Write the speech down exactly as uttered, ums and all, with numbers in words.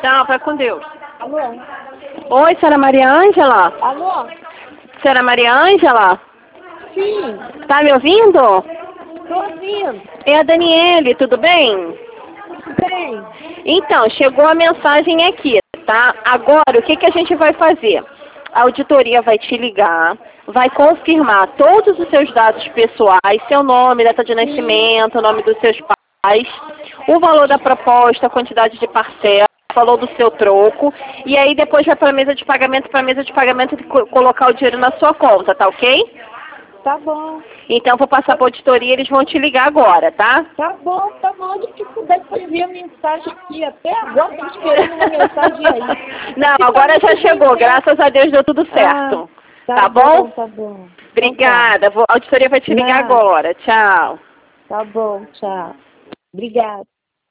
Tchau, vai com Deus. Alô? Oi, senhora Maria Ângela? Alô? Senhora Maria Ângela? Sim, Tá me ouvindo? tô ouvindo. É a Daniele, tudo bem? Bem, Então, chegou a mensagem aqui, tá? Agora, o que, que a gente vai fazer? A auditoria vai te ligar, vai confirmar todos os seus dados pessoais, seu nome, data de nascimento, nome dos seus pais, o valor da proposta, a quantidade de parcela, o valor do seu troco, e aí depois vai para a mesa de pagamento, para a mesa de pagamento e co- colocar o dinheiro na sua conta, tá ok? tá bom. Então, vou passar para a auditoria, eles vão te ligar agora, tá? Tá bom, tá bom. De que puder depois ver a mensagem aqui. Até agora tô esperando uma mensagem aí. Não, Fica agora já muito chegou, bem, graças a Deus deu tudo certo. Ah, Tá bom? Tá bom. Obrigada, vou- a auditoria vai te ligar Nada. agora. Tchau. Tá bom, tchau. Obrigada.